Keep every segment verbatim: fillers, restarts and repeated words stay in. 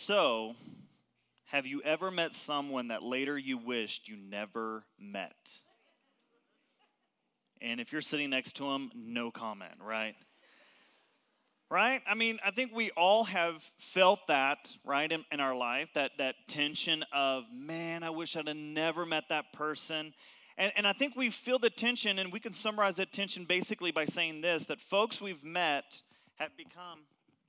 So, have you ever met someone that later you wished you never met? And if you're sitting next to them, no comment, right? Right? I mean, I think we all have felt that, right, in, in our life, that that tension of, man, I wish I'd have never met that person. And, and I think we feel the tension, and we can summarize that tension basically by saying this, that folks we've met have become,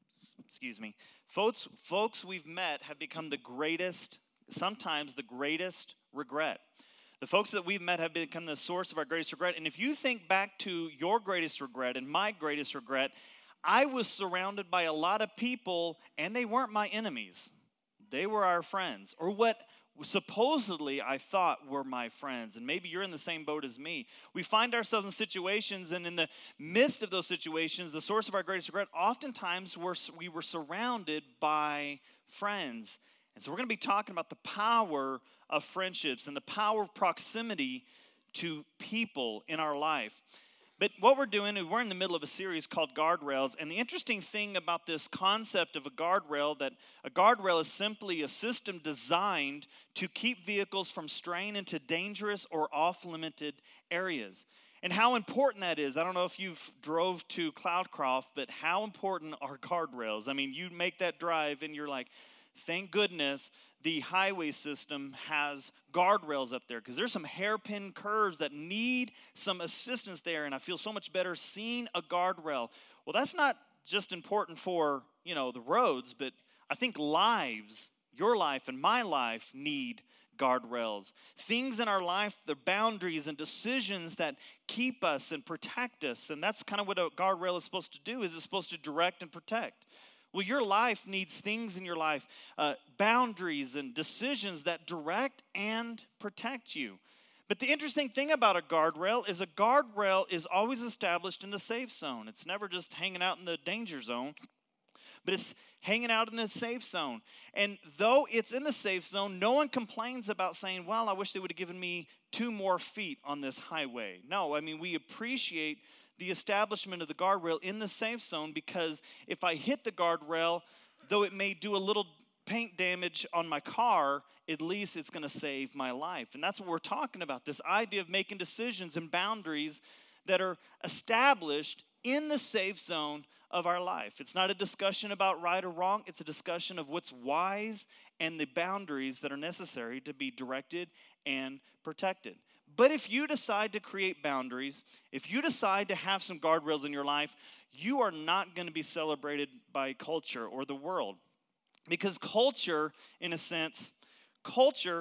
excuse me, folks, folks we've met have become the greatest, sometimes the greatest regret. The folks that we've met have become the source of our greatest regret. And if you think back to your greatest regret and my greatest regret, I was surrounded by a lot of people, and they weren't my enemies. They were our friends, or what supposedly I thought were my friends. And maybe you're in the same boat as me. We find ourselves in situations, and in the midst of those situations, the source of our greatest regret, oftentimes we're, we were surrounded by friends. And so we're going to be talking about the power of friendships and the power of proximity to people in our life. But what we're doing is we're in the middle of a series called Guardrails. And the interesting thing about this concept of a guardrail, that a guardrail is simply a system designed to keep vehicles from straying into dangerous or off-limited areas. And how important that is. I don't know if you've drove to Cloudcroft, but how important are guardrails? I mean, you make that drive and you're like, thank goodness the highway system has guardrails up there, because there's some hairpin curves that need some assistance there, and I feel so much better seeing a guardrail. Well, that's not just important for, you know, the roads, but I think lives, your life and my life, need guardrails. Things in our life, the boundaries and decisions that keep us and protect us, and that's kind of what a guardrail is supposed to do. Is it's supposed to direct and protect. Well, your life needs things in your life, uh, boundaries and decisions that direct and protect you. But the interesting thing about a guardrail is a guardrail is always established in the safe zone. It's never just hanging out in the danger zone, but it's hanging out in the safe zone. And though it's in the safe zone, no one complains about saying, well, I wish they would have given me two more feet on this highway. No, I mean, we appreciate the establishment of the guardrail in the safe zone, because if I hit the guardrail, though it may do a little paint damage on my car, at least it's going to save my life. And that's what we're talking about, this idea of making decisions and boundaries that are established in the safe zone of our life. It's not a discussion about right or wrong. It's a discussion of what's wise and the boundaries that are necessary to be directed and protected. But if you decide to create boundaries, if you decide to have some guardrails in your life, you are not going to be celebrated by culture or the world. Because culture, in a sense, culture,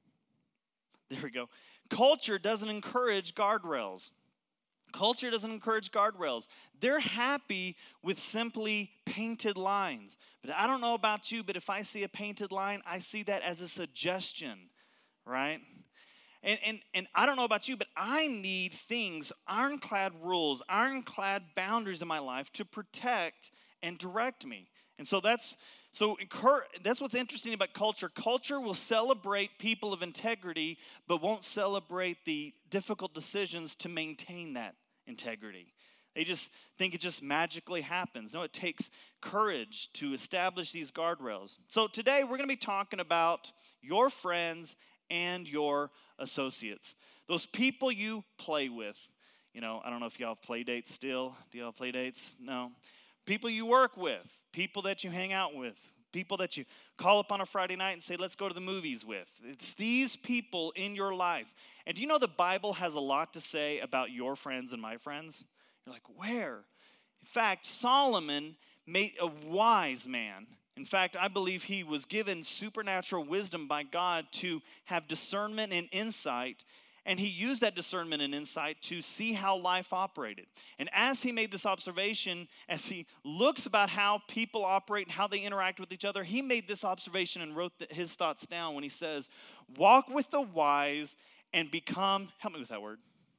there we go, culture doesn't encourage guardrails. Culture doesn't encourage guardrails. They're happy with simply painted lines. But I don't know about you, but if I see a painted line, I see that as a suggestion, right? And, and and I don't know about you, but I need things, ironclad rules, ironclad boundaries in my life to protect and direct me. And so that's so that's what's interesting about culture. Culture will celebrate people of integrity, but won't celebrate the difficult decisions to maintain that integrity. They just think it just magically happens. No, it takes courage to establish these guardrails. So today we're going to be talking about your friends and your associates. Those people you play with. You know, I don't know if y'all have play dates still. Do y'all have play dates? No. People you work with. People that you hang out with. People that you call up on a Friday night and say, let's go to the movies with. It's these people in your life. And do you know the Bible has a lot to say about your friends and my friends? You're like, where? In fact, Solomon made a wise man. In fact, I believe he was given supernatural wisdom by God to have discernment and insight, and he used that discernment and insight to see how life operated. And as he made this observation, as he looks about how people operate and how they interact with each other, he made this observation and wrote his thoughts down when he says, walk with the wise and become, help me with that word,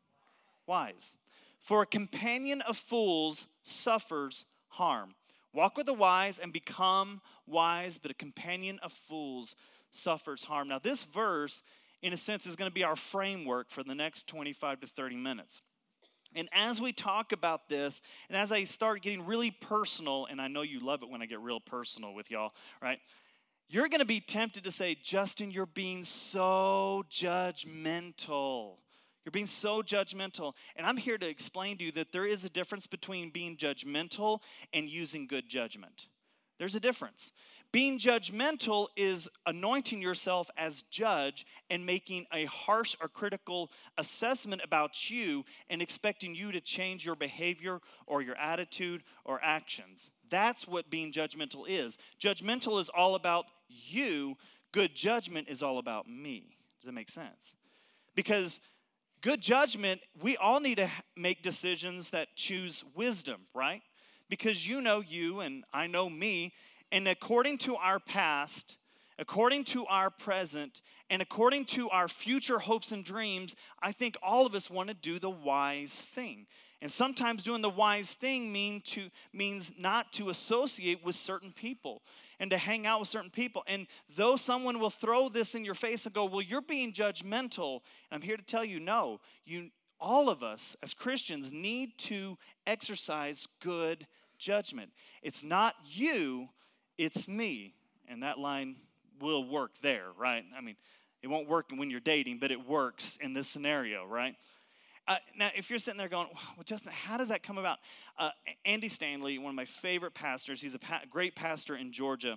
wise. For a companion of fools suffers harm. Walk with the wise and become wise, but a companion of fools suffers harm. Now, this verse, in a sense, is going to be our framework for the next twenty-five to thirty minutes. And as we talk about this, and as I start getting really personal, and I know you love it when I get real personal with y'all, right? you're going to be tempted to say, Justin, you're being so judgmental. You're being so judgmental. And I'm here to explain to you that there is a difference between being judgmental and using good judgment. There's a difference. Being judgmental is anointing yourself as judge and making a harsh or critical assessment about you and expecting you to change your behavior or your attitude or actions. That's what being judgmental is. Judgmental is all about you. Good judgment is all about me. Does that make sense? Because good judgment, we all need to make decisions that choose wisdom, right? Because you know you and I know me. And according to our past, according to our present, and according to our future hopes and dreams, I think all of us want to do the wise thing. And sometimes doing the wise thing mean to, means not to associate with certain people and to hang out with certain people. And though someone will throw this in your face and go, well, you're being judgmental, I'm here to tell you, no. You, all of us as Christians need to exercise good judgment. It's not you. It's me, and that line will work there, right? I mean, it won't work when you're dating, but it works in this scenario, right? Uh, now, if you're sitting there going, well, Justin, how does that come about? Uh, Andy Stanley, one of my favorite pastors, he's a pa- great pastor in Georgia.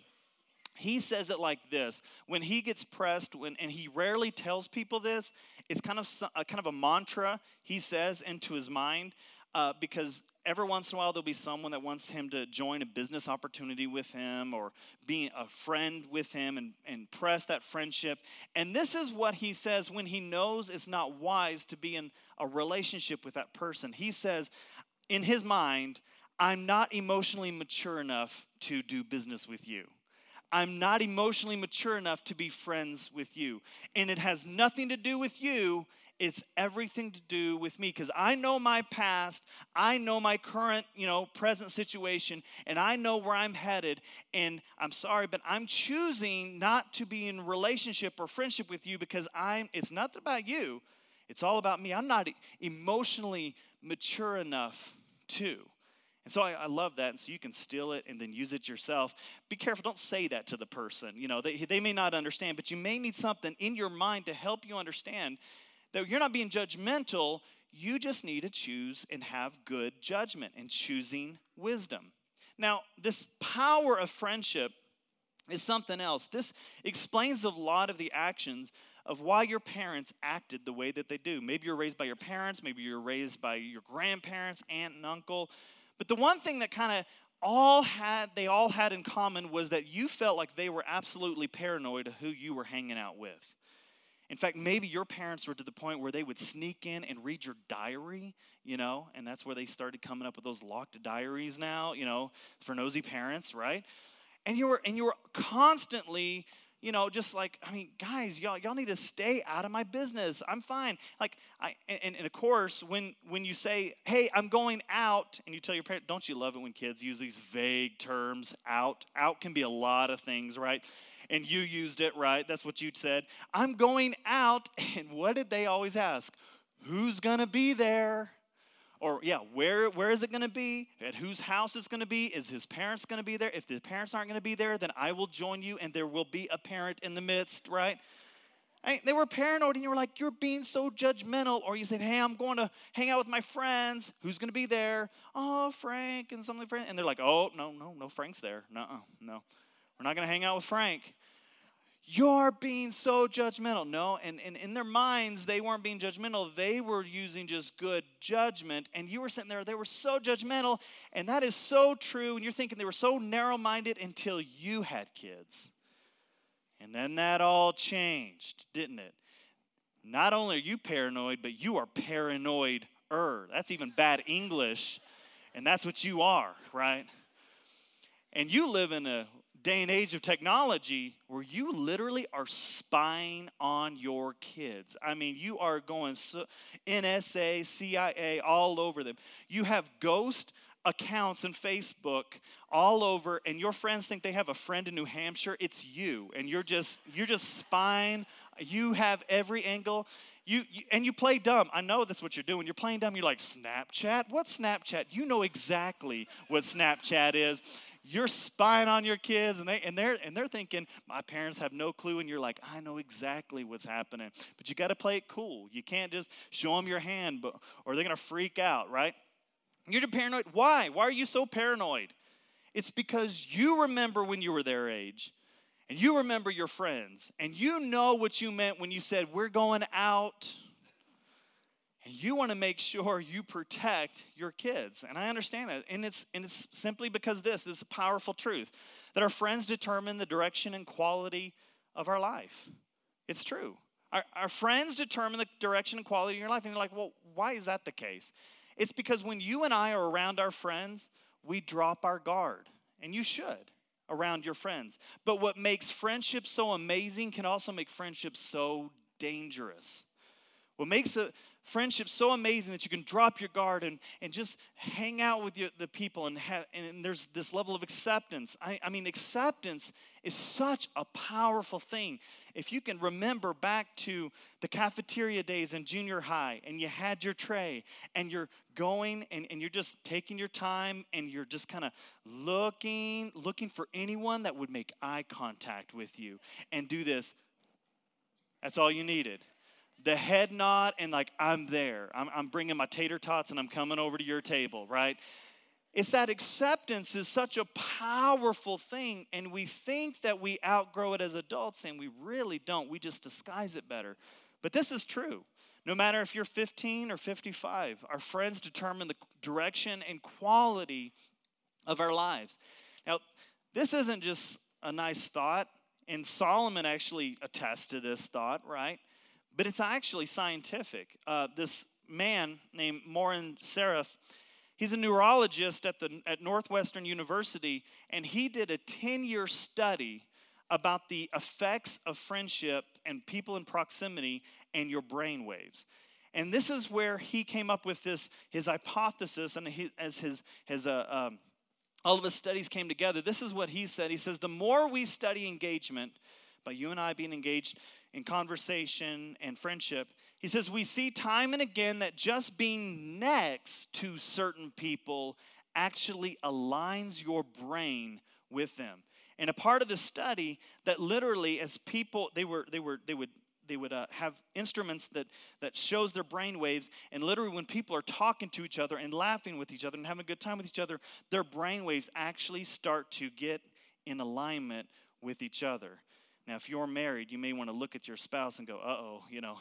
He says it like this. When he gets pressed, when, and he rarely tells people this, it's kind of a, kind of a mantra he says into his mind uh, because every once in a while, there'll be someone that wants him to join a business opportunity with him or be a friend with him and, and press that friendship. And this is what he says when he knows it's not wise to be in a relationship with that person. He says, in his mind, I'm not emotionally mature enough to do business with you. I'm not emotionally mature enough to be friends with you. And it has nothing to do with you. It's everything to do with me because I know my past, I know my current, you know, present situation, and I know where I'm headed. And I'm sorry, but I'm choosing not to be in relationship or friendship with you because I'm. It's not about you. It's all about me. I'm not emotionally mature enough to. And so I, I love that. And so you can steal it and then use it yourself. Be careful. Don't say that to the person. You know, they, they may not understand, but you may need something in your mind to help you understand that you're not being judgmental, you just need to choose and have good judgment and choosing wisdom. Now, this power of friendship is something else. This explains a lot of the actions of why your parents acted the way that they do. Maybe you're raised by your parents, maybe you're raised by your grandparents, aunt and uncle. But the one thing that kind of all had, they all had in common was that you felt like they were absolutely paranoid of who you were hanging out with. In fact, maybe your parents were to the point where they would sneak in and read your diary, you know, and that's where they started coming up with those locked diaries now, you know, for nosy parents, right? And you were and you were constantly, you know, just like, I mean, guys, y'all, y'all need to stay out of my business. I'm fine. Like, I and, and of course, when when you say, hey, I'm going out, and you tell your parent, don't you love it when kids use these vague terms? Out, out can be a lot of things, right? And you used it, right? That's what you said. I'm going out. And what did they always ask? Who's going to be there? Or, yeah, where where is it going to be? At whose house is going to be? Is his parents going to be there? If the parents aren't going to be there, then I will join you, and there will be a parent in the midst, right? I, they were paranoid, and you were like, you're being so judgmental. Or you said, hey, I'm going to hang out with my friends. Who's going to be there? Oh, Frank and some of the friends. And they're like, oh, no, no, no, Frank's there. No, no. We're not going to hang out with Frank. You're being so judgmental. No, and, and in their minds, they weren't being judgmental. They were using just good judgment. And you were sitting there, they were so judgmental. And that is so true. And you're thinking they were so narrow-minded until you had kids. And then that all changed, didn't it? Not only are you paranoid, but you are paranoid-er. That's even bad English. And that's what you are, right? And you live in a day and age of technology where you literally are spying on your kids. I mean, you are going so, N S A, C I A, all over them. You have ghost accounts on Facebook all over, and your friends think they have a friend in New Hampshire. It's you, and you're just you're just spying. You have every angle. You, you and you play dumb. I know that's what you're doing. You're playing dumb. You're like, Snapchat? What's Snapchat? You know exactly what Snapchat is. you're spying on your kids, and they and they're and they're thinking, my parents have no clue, and you're like, I know exactly what's happening. But you got to play it cool. You can't just show them your hand, but, or they're gonna freak out, right? You're paranoid. Why? Why are you so paranoid? It's because you remember when you were their age, and you remember your friends, and you know what you meant when you said, we're going out. And you want to make sure you protect your kids. And I understand that. And it's and it's simply because this, this is a powerful truth, that our friends determine the direction and quality of our life. It's true. Our, our friends determine the direction and quality of your life. And you're like, well, why is that the case? It's because when you and I are around our friends, we drop our guard. And you should around your friends. But what makes friendship so amazing can also make friendship so dangerous. What makes a friendship so amazing that you can drop your guard and, and just hang out with your, the people and, have, and there's this level of acceptance. I, I mean, acceptance is such a powerful thing. If you can remember back to the cafeteria days in junior high and you had your tray and you're going and, and you're just taking your time and you're just kind of looking, looking for anyone that would make eye contact with you and do this. That's all you needed. The head nod and like, I'm there. I'm, I'm bringing my tater tots and I'm coming over to your table, right? It's that acceptance is such a powerful thing, and we think that we outgrow it as adults, and we really don't. We just disguise it better. But this is true. No matter if you're fifteen or fifty-five, our friends determine the direction and quality of our lives. Now, this isn't just a nice thought, and Solomon actually attests to this thought, right? But it's actually scientific. Uh, this man named Morin Seraph, he's a neurologist at the at Northwestern University, and he did a ten-year study about the effects of friendship and people in proximity and your brain waves. And this is where he came up with this his hypothesis, and his, as his his uh, um, all of his studies came together. This is what he said. He says, the more we study engagement, by you and I being engaged in conversation and friendship, he says, we see time and again that just being next to certain people actually aligns your brain with them. And a part of the study that literally, as people, they were, they were, they would, they would uh, have instruments that that shows their brain waves, and literally when people are talking to each other and laughing with each other and having a good time with each other, their brain waves actually start to get in alignment with each other. Now, if you're married, you may want to look at your spouse and go, uh-oh, you know,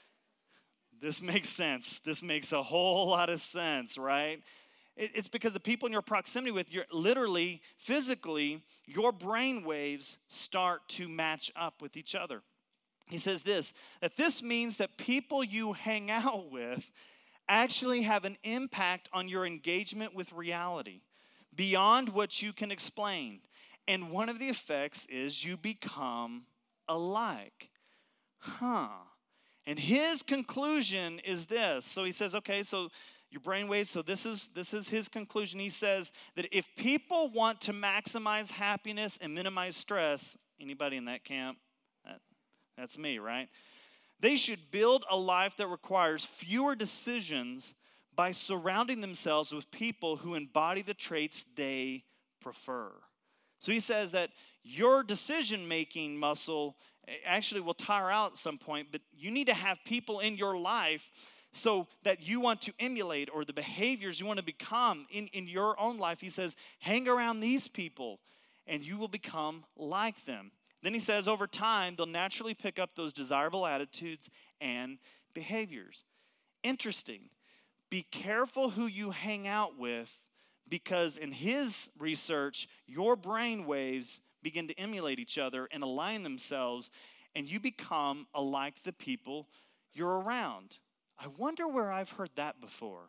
this makes sense. This makes a whole lot of sense, right? It's because the people in your proximity with, you're literally, physically, your brain waves start to match up with each other. He says this, that this means that people you hang out with actually have an impact on your engagement with reality beyond what you can explain. And one of the effects is you become alike. Huh. And his conclusion is this. So he says, okay, so your brainwaves, so this is this is his conclusion. He says that if people want to maximize happiness and minimize stress, anybody in that camp? That, that's me, right? They should build a life that requires fewer decisions by surrounding themselves with people who embody the traits they prefer. So he says that your decision-making muscle actually will tire out at some point, but you need to have people in your life so that you want to emulate, or the behaviors you want to become in, in your own life. He says, hang around these people and you will become like them. Then he says over time, they'll naturally pick up those desirable attitudes and behaviors. Interesting. Be careful who you hang out with, because in his research, your brain waves begin to emulate each other and align themselves, and you become alike the people you're around. I wonder where I've heard that before.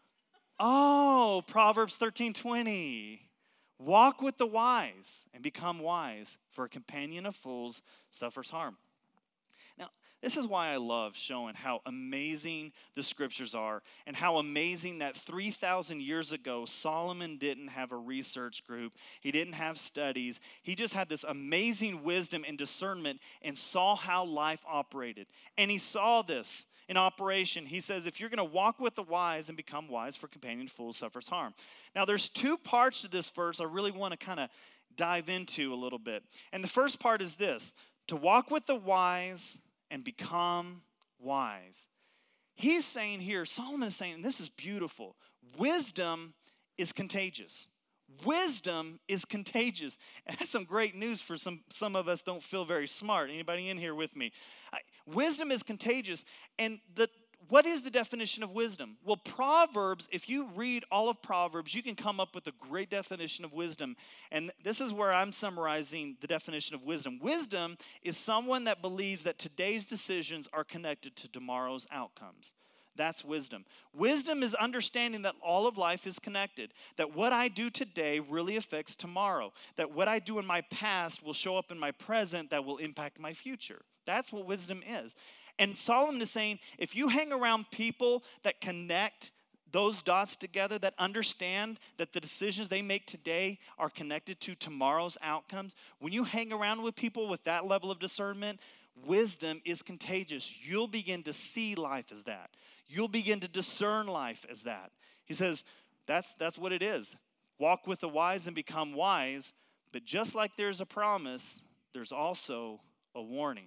Oh, Proverbs thirteen twenty. Walk with the wise and become wise, for a companion of fools suffers harm. Now, this is why I love showing how amazing the scriptures are and how amazing that three thousand years ago, Solomon didn't have a research group. He didn't have studies. He just had this amazing wisdom and discernment and saw how life operated. And he saw this in operation. He says, if you're going to walk with the wise and become wise, for companion fools suffers harm. Now, there's two parts to this verse I really want to kind of dive into a little bit. And the first part is this: to walk with the wise and become wise. He's saying here, Solomon is saying, and this is beautiful, wisdom is contagious. Wisdom is contagious. And that's some great news for some, some of us don't feel very smart. Anybody in here with me? I, wisdom is contagious. And the what is the definition of wisdom? Well, Proverbs, if you read all of Proverbs, you can come up with a great definition of wisdom. And this is where I'm summarizing the definition of wisdom. Wisdom is someone that believes that today's decisions are connected to tomorrow's outcomes. That's wisdom. Wisdom is understanding that all of life is connected, that what I do today really affects tomorrow, that what I do in my past will show up in my present that will impact my future. That's what wisdom is. And Solomon is saying, if you hang around people that connect those dots together, that understand that the decisions they make today are connected to tomorrow's outcomes, when you hang around with people with that level of discernment, wisdom is contagious. You'll begin to see life as that. You'll begin to discern life as that. He says, that's, that's what it is. Walk with the wise and become wise, but just like there's a promise, there's also a warning.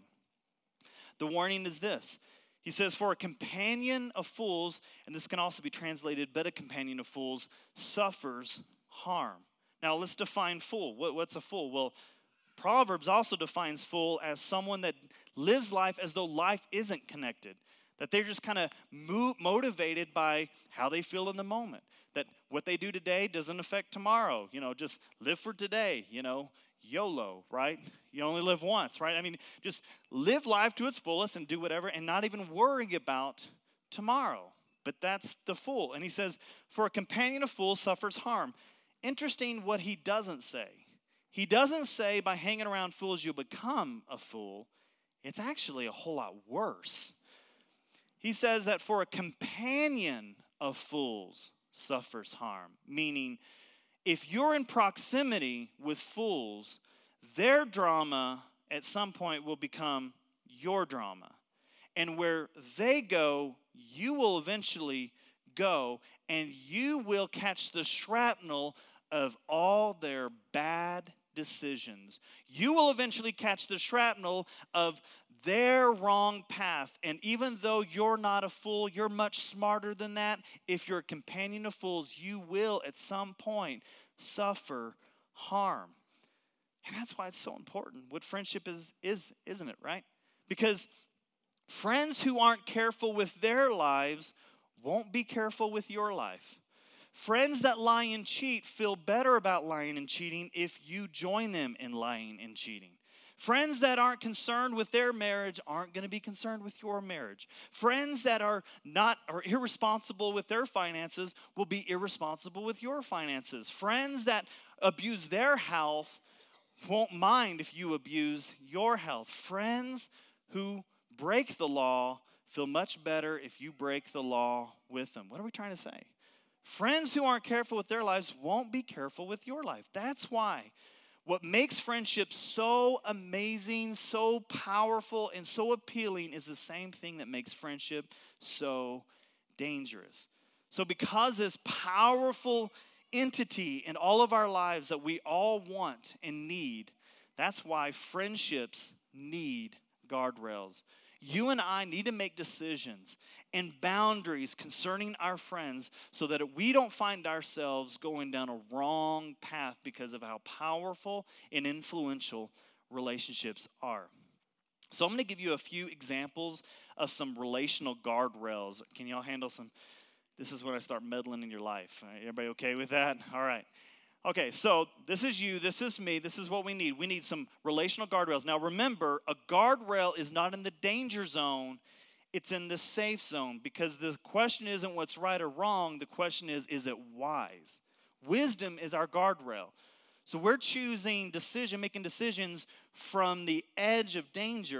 The warning is this. He says, for a companion of fools, and this can also be translated, but a companion of fools suffers harm. Now let's define fool. What, what's a fool? Well, Proverbs also defines fool as someone that lives life as though life isn't connected, that they're just kind of mo- motivated by how they feel in the moment, that what they do today doesn't affect tomorrow. You know, just live for today, you know, YOLO, right? You only live once, right? I mean, just live life to its fullest and do whatever and not even worry about tomorrow. But that's the fool. And he says, for a companion of fools suffers harm. Interesting what he doesn't say. He doesn't say by hanging around fools you'll become a fool. It's actually a whole lot worse. He says that for a companion of fools suffers harm, meaning if you're in proximity with fools, their drama at some point will become your drama. And where they go, you will eventually go, and you will catch the shrapnel of all their bad decisions. You will eventually catch the shrapnel of their wrong path. And even though you're not a fool, you're much smarter than that. If you're a companion of fools, you will at some point suffer harm. And that's why it's so important what friendship is, is, isn't it, right? Because friends who aren't careful with their lives won't be careful with your life. Friends that lie and cheat feel better about lying and cheating if you join them in lying and cheating. Friends that aren't concerned with their marriage aren't going to be concerned with your marriage. Friends that are not or irresponsible with their finances will be irresponsible with your finances. Friends that abuse their health won't mind if you abuse your health. Friends who break the law feel much better if you break the law with them. What are we trying to say? Friends who aren't careful with their lives won't be careful with your life. That's why. What makes friendship so amazing, so powerful, and so appealing is the same thing that makes friendship so dangerous. So because this powerful entity in all of our lives that we all want and need, that's why friendships need guardrails. You and I need to make decisions and boundaries concerning our friends so that we don't find ourselves going down a wrong path because of how powerful and influential relationships are. So I'm going to give you a few examples of some relational guardrails. Can y'all handle some? This is when I start meddling in your life. Everybody okay with that? All right. Okay, so this is you, this is me, this is what we need. We need some relational guardrails. Now remember, a guardrail is not in the danger zone, it's in the safe zone, because the question isn't what's right or wrong, the question is, is it wise? Wisdom is our guardrail. So we're choosing decision, making decisions from the edge of danger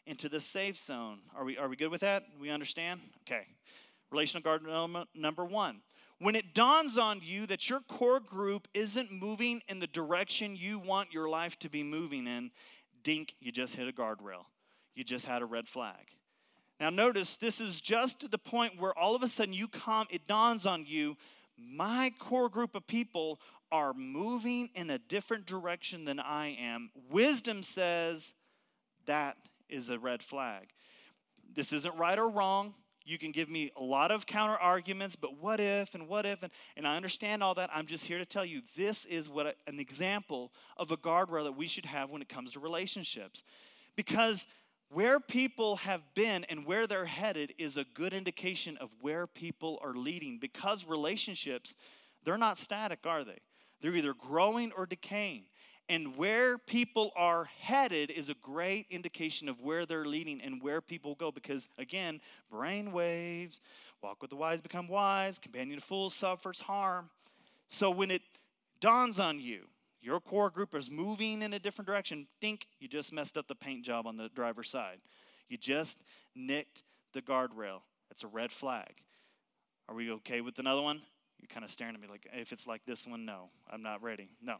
into the safe zone. Are we, are we good with that? We understand? Okay. Relational guard number one. When it dawns on you that your core group isn't moving in the direction you want your life to be moving in, dink, you just hit a guardrail. You just had a red flag. Now notice, this is just to the point where all of a sudden you come, it dawns on you, my core group of people are moving in a different direction than I am. Wisdom says that is a red flag. This isn't right or wrong. You can give me a lot of counter arguments, but what if and what if, and, and I understand all that. I'm just here to tell you this is what a, an example of a guardrail that we should have when it comes to relationships. Because where people have been and where they're headed is a good indication of where people are leading. Because relationships, they're not static, are they? They're either growing or decaying. And where people are headed is a great indication of where they're leading and where people go. Because, again, brain waves, walk with the wise, become wise, companion of fools suffers harm. So when it dawns on you, your core group is moving in a different direction, think you just messed up the paint job on the driver's side. You just nicked the guardrail. That's a red flag. Are we okay with another one? You're kind of staring at me like, if it's like this one, no, I'm not ready. No.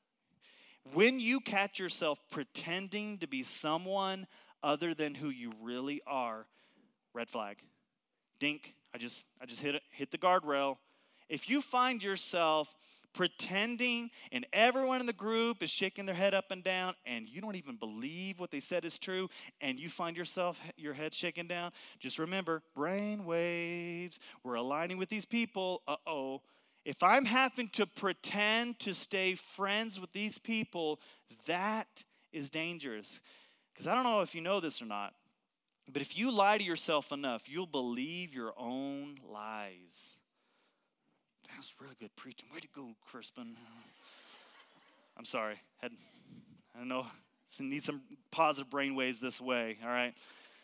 When you catch yourself pretending to be someone other than who you really are, red flag. Dink, I just I just hit it, hit the guardrail. If you find yourself pretending and everyone in the group is shaking their head up and down and you don't even believe what they said is true and you find yourself, your head shaking down, just remember, brain waves, we're aligning with these people, uh-oh. If I'm having to pretend to stay friends with these people, that is dangerous. Because I don't know if you know this or not, but if you lie to yourself enough, you'll believe your own lies. That was really good preaching. Way to go, Crispin. I'm sorry. Had, I don't know. Need some positive brain waves this way, all right?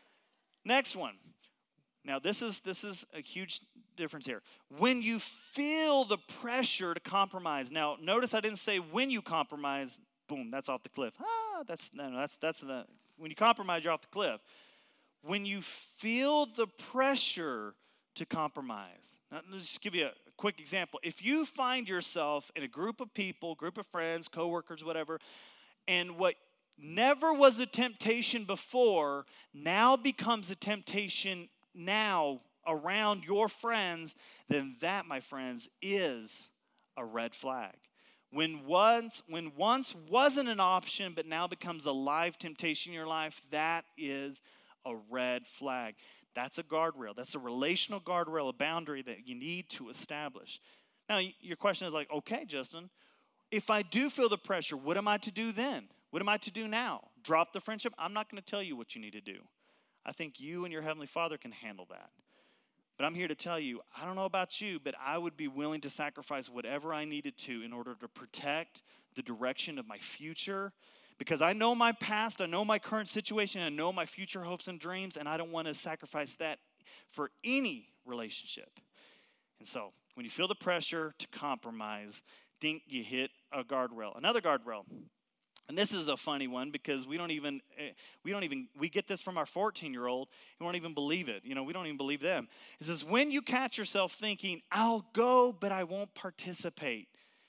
Next one. Now, this is this is a huge difference here. When you feel the pressure to compromise. Now, notice I didn't say when you compromise, boom, that's off the cliff. Ah, that's no, that's that's the when you compromise, you're off the cliff. When you feel the pressure to compromise. Now, let's just give you a quick example. If you find yourself in a group of people, group of friends, coworkers, whatever, and what never was a temptation before now becomes a temptation now around your friends, then that, my friends, is a red flag. When once, when once wasn't an option but now becomes a live temptation in your life, that is a red flag. That's a guardrail. That's a relational guardrail, a boundary that you need to establish. Now, your question is like, okay, Justin, if I do feel the pressure, what am I to do then? What am I to do now? Drop the friendship? I'm not going to tell you what you need to do. I think you and your Heavenly Father can handle that. But I'm here to tell you, I don't know about you, but I would be willing to sacrifice whatever I needed to in order to protect the direction of my future. Because I know my past, I know my current situation, I know my future hopes and dreams, and I don't want to sacrifice that for any relationship. And so, when you feel the pressure to compromise, think you hit a guardrail. Another guardrail. And this is a funny one because we don't even, we don't even, we get this from our fourteen-year-old. We won't even believe it. You know, we don't even believe them. It says, when you catch yourself thinking, I'll go, but I won't participate.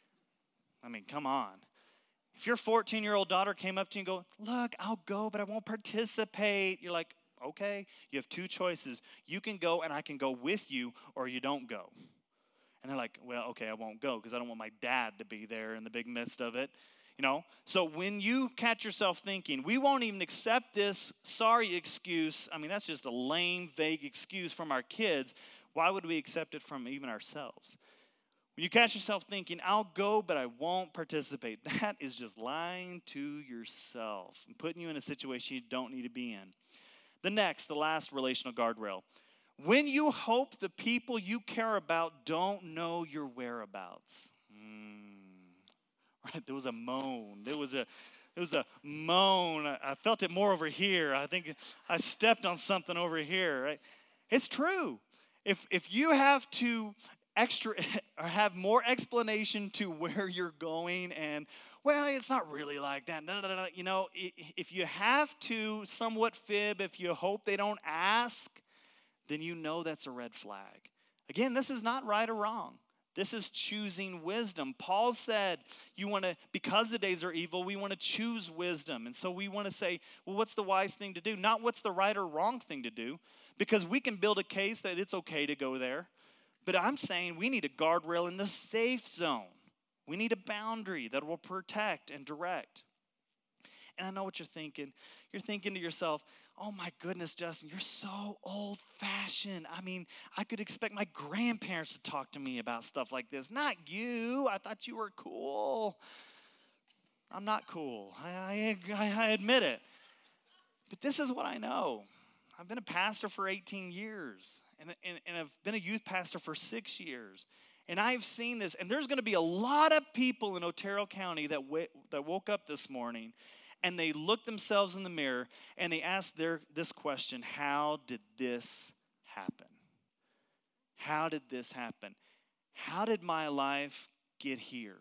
I mean, come on. If your fourteen-year-old daughter came up to you and go, look, I'll go, but I won't participate. You're like, okay, you have two choices. You can go and I can go with you, or you don't go. And they're like, well, okay, I won't go because I don't want my dad to be there in the big midst of it. You know, so when you catch yourself thinking, we won't even accept this sorry excuse. I mean, that's just a lame, vague excuse from our kids. Why would we accept it from even ourselves? When you catch yourself thinking, I'll go, but I won't participate, that is just lying to yourself and putting you in a situation you don't need to be in. The next, the last relational guardrail. When you hope the people you care about don't know your whereabouts. Hmm. Right, there was a moan. There was a, there was a moan. I, I felt it more over here. I think I stepped on something over here. Right, it's true. If if you have to extra or have more explanation to where you're going, and well, it's not really like that. Da, da, da, da. You know, if you have to somewhat fib, if you hope they don't ask, then you know that's a red flag. Again, this is not right or wrong. This is choosing wisdom. Paul said, you want to, because the days are evil, we want to choose wisdom. And so we want to say, well, what's the wise thing to do? Not what's the right or wrong thing to do, because we can build a case that it's okay to go there. But I'm saying we need a guardrail in the safe zone. We need a boundary that will protect and direct. And I know what you're thinking. You're thinking to yourself, oh my goodness, Justin, you're so old-fashioned. I mean, I could expect my grandparents to talk to me about stuff like this. Not you. I thought you were cool. I'm not cool. I, I, I admit it. But this is what I know. I've been a pastor for eighteen years. And, and, and I've been a youth pastor for six years. And I've seen this. And there's going to be a lot of people in Otero County that, w- that woke up this morning and they looked themselves in the mirror and they asked their, this question: how did this happen? How did this happen? How did my life get here?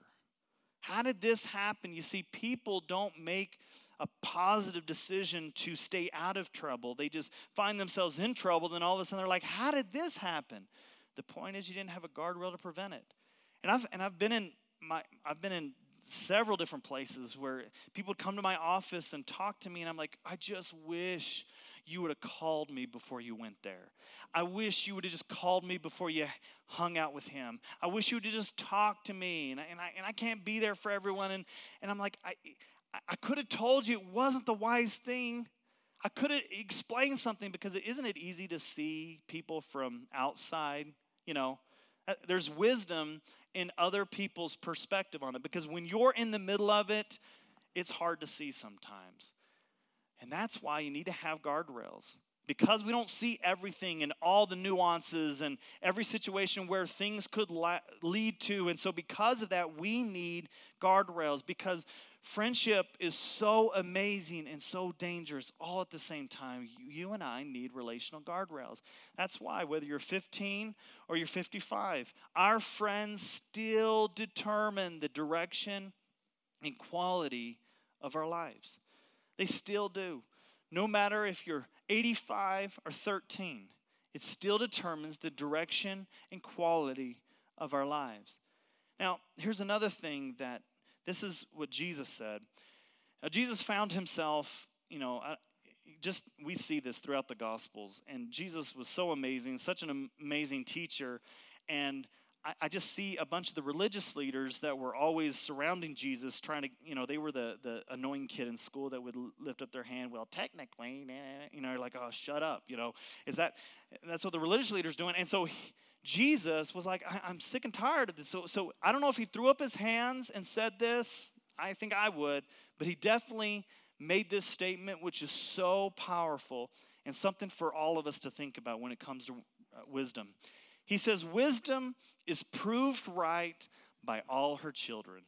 How did this happen? You see, people don't make a positive decision to stay out of trouble. They just find themselves in trouble. Then all of a sudden they're like, how did this happen? The point is you didn't have a guardrail to prevent it. And I've and I've been in my I've been in several different places where people would come to my office and talk to me, and I'm like, I just wish you would have called me before you went there. I wish you would have just called me before you hung out with him. I wish you would have just talked to me, and I, and I, and I can't be there for everyone. And, and I'm like, I, I could have told you it wasn't the wise thing. I could have explained something, because it, isn't it easy to see people from outside? You know, there's wisdom in other people's perspective on it, because when you're in the middle of it, it's hard to see sometimes. And that's why you need to have guardrails, because we don't see everything and all the nuances and every situation where things could la- lead to. And so because of that, we need guardrails, because friendship is so amazing and so dangerous all at the same time. You, you and I need relational guardrails. That's why whether you're fifteen or you're fifty-five, our friends still determine the direction and quality of our lives. They still do. No matter if you're eighty-five or thirteen, it still determines the direction and quality of our lives. Now, here's another thing that this is what Jesus said. Now, Jesus found himself, you know, just we see this throughout the Gospels. And Jesus was so amazing, such an amazing teacher. And I, I just see a bunch of the religious leaders that were always surrounding Jesus, trying to, you know, they were the, the annoying kid in school that would lift up their hand. Well, technically, you know, like, oh, shut up, you know. Is that, that's what the religious leaders doing. And so he, Jesus was like, I, I'm sick and tired of this. So, so I don't know if he threw up his hands and said this. I think I would. But he definitely made this statement, which is so powerful and something for all of us to think about when it comes to uh, wisdom. He says, wisdom is proved right by all her children.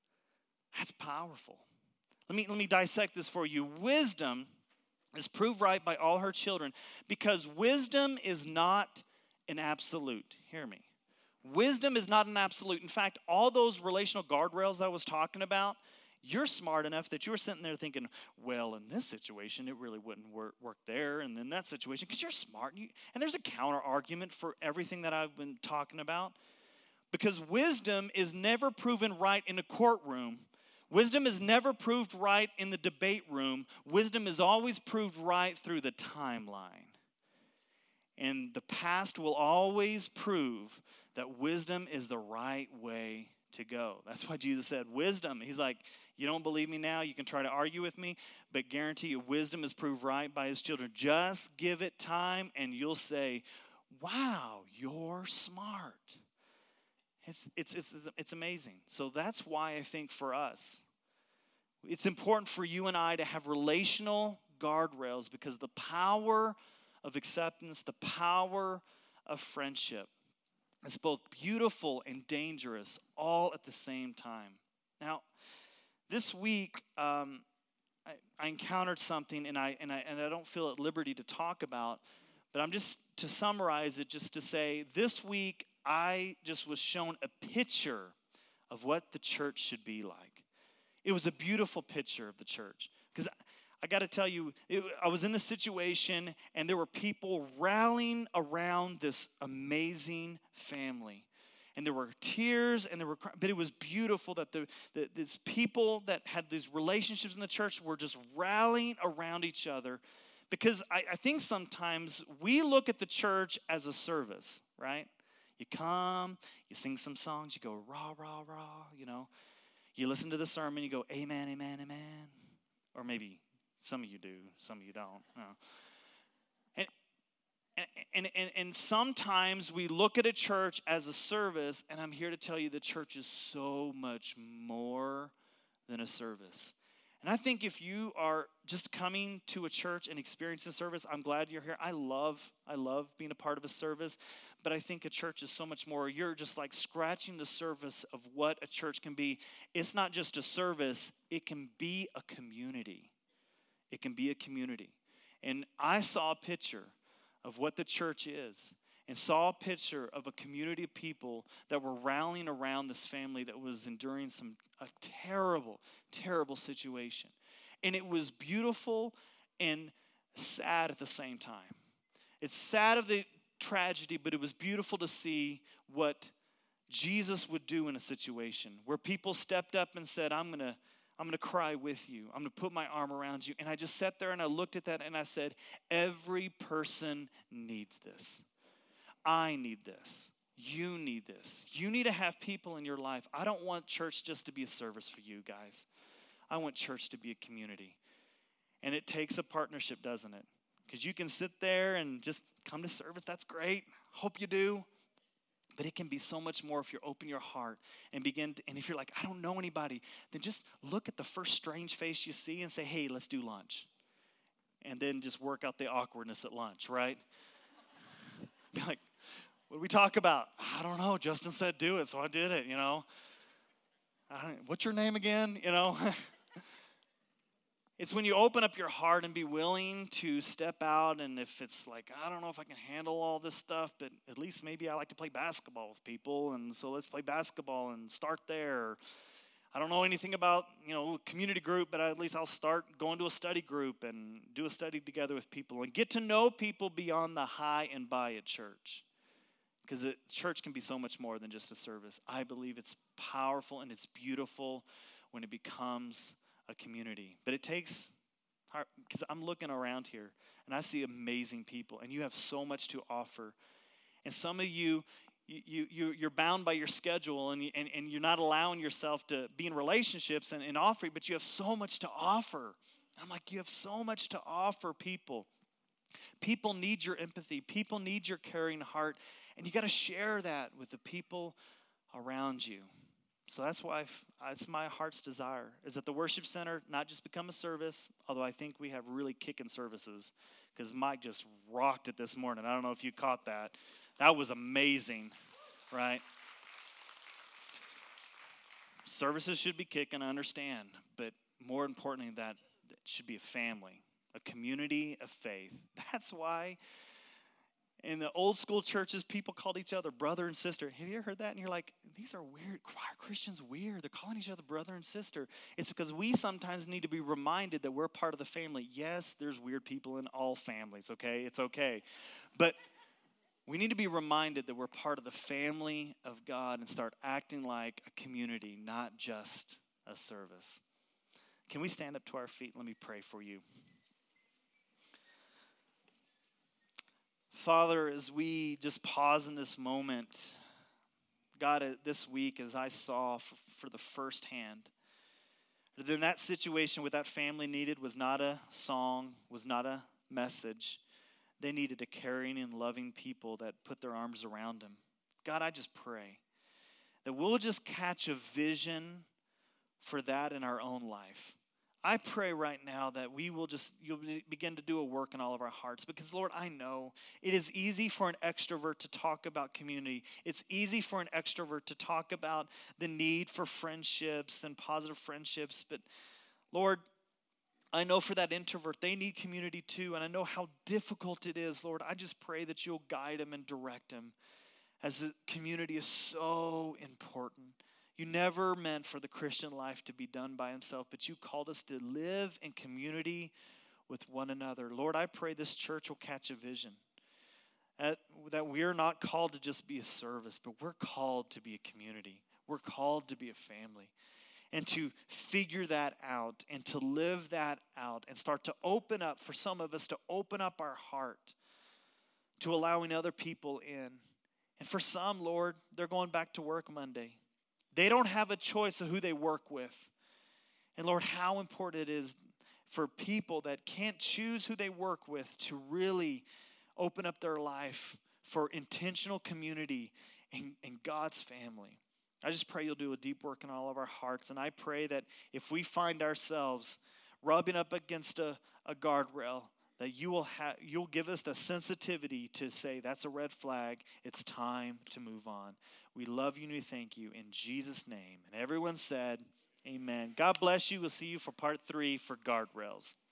That's powerful. Let me, let me dissect this for you. Wisdom is proved right by all her children, because wisdom is not an absolute. Hear me. Wisdom is not an absolute. In fact, all those relational guardrails I was talking about, you're smart enough that you were sitting there thinking, well, in this situation, it really wouldn't work, work there, and in that situation, because you're smart. And, you, and there's a counter argument for everything that I've been talking about, because wisdom is never proven right in a courtroom. Wisdom is never proved right in the debate room. Wisdom is always proved right through the timeline. And the past will always prove that wisdom is the right way to go. That's why Jesus said wisdom. He's like, you don't believe me now, you can try to argue with me, but guarantee you wisdom is proved right by his children. Just give it time and you'll say, wow, you're smart. It's, it's, it's, it's amazing. So that's why I think for us, it's important for you and I to have relational guardrails, because the power of acceptance, the power of friendship is both beautiful and dangerous all at the same time. Now, this week, um, I, I encountered something, and I and I and I don't feel at liberty to talk about, but I'm just to summarize it, just to say, this week I just was shown a picture of what the church should be like. It was a beautiful picture of the church. Because I got to tell you, it, I was in this situation, and there were people rallying around this amazing family. And there were tears, and there were, but it was beautiful that the, the these people that had these relationships in the church were just rallying around each other. Because I, I think sometimes we look at the church as a service, right? You come, you sing some songs, you go rah, rah, rah, you know. You listen to the sermon, you go amen, amen, amen. Or maybe some of you do, some of you don't. You know. And, and, and, and sometimes we look at a church as a service, and I'm here to tell you the church is so much more than a service. And I think if you are just coming to a church and experiencing service, I'm glad you're here. I love, I love being a part of a service, but I think a church is so much more. You're just like scratching the surface of what a church can be. It's not just a service, it can be a community. It can be a community. And I saw a picture of what the church is, and saw a picture of a community of people that were rallying around this family that was enduring some a terrible, terrible situation. And it was beautiful and sad at the same time. It's sad of the tragedy, but it was beautiful to see what Jesus would do in a situation where people stepped up and said, I'm going to I'm going to cry with you. I'm going to put my arm around you. And I just sat there and I looked at that and I said, every person needs this. I need this. You need this. You need to have people in your life. I don't want church just to be a service for you guys. I want church to be a community. And it takes a partnership, doesn't it? Because you can sit there and just come to service. That's great. Hope you do. But it can be so much more if you open your heart and begin to, and if you're like, I don't know anybody, then just look at the first strange face you see and say, hey, let's do lunch. And then just work out the awkwardness at lunch, right? Be like, what do we talk about? I don't know. Justin said do it, so I did it, you know. I don't, what's your name again, you know? It's when you open up your heart and be willing to step out, and if it's like, I don't know if I can handle all this stuff, but at least maybe I like to play basketball with people, and so let's play basketball and start there. I don't know anything about, you know, community group, but at least I'll start going to a study group and do a study together with people and get to know people beyond the hi and bye at church. Because church can be so much more than just a service. I believe it's powerful and it's beautiful when it becomes a community. But it takes, because I'm looking around here and I see amazing people and you have so much to offer. And some of you, you, you, you're bound by your schedule and, you, and, and you're not allowing yourself to be in relationships and, and offering, but you have so much to offer. And I'm like, you have so much to offer people. People need your empathy. People need your caring heart. And you got to share that with the people around you. So that's why I've, it's my heart's desire, is that the worship center not just become a service, although I think we have really kicking services, because Mike just rocked it this morning. I don't know if you caught that. That was amazing, right? Services should be kicking, I understand, but more importantly, that it should be a family, a community of faith. That's why in the old school churches, people called each other brother and sister. Have you ever heard that? And you're like, these are weird. Why are Christians weird? They're calling each other brother and sister. It's because we sometimes need to be reminded that we're part of the family. Yes, there's weird people in all families, okay? It's okay. But we need to be reminded that we're part of the family of God and start acting like a community, not just a service. Can we stand up to our feet? Let me pray for you. Father, as we just pause in this moment, God, this week as I saw for, for the first hand, then that situation with that family needed was not a song, was not a message. They needed a caring and loving people that put their arms around them. God, I just pray that we'll just catch a vision for that in our own life. I pray right now that we will just, you'll begin to do a work in all of our hearts. Because, Lord, I know it is easy for an extrovert to talk about community. It's easy for an extrovert to talk about the need for friendships and positive friendships. But, Lord, I know for that introvert, they need community too. And I know how difficult it is, Lord. I just pray that you'll guide them and direct them. as a community is so important. You never meant for the Christian life to be done by himself, but you called us to live in community with one another. Lord, I pray this church will catch a vision. That, that we are not called to just be a service, but we're called to be a community. We're called to be a family. And to figure that out and to live that out and start to open up, for some of us to open up our heart to allowing other people in. And for some, Lord, they're going back to work Monday. They don't have a choice of who they work with. And Lord, how important it is for people that can't choose who they work with to really open up their life for intentional community and, and God's family. I just pray you'll do a deep work in all of our hearts. And I pray that if we find ourselves rubbing up against a, a guardrail, that you will ha- you'll give us the sensitivity to say, that's a red flag. It's time to move on. We love you and we thank you in Jesus' name. And everyone said, amen. God bless you. We'll see you for part three for guardrails.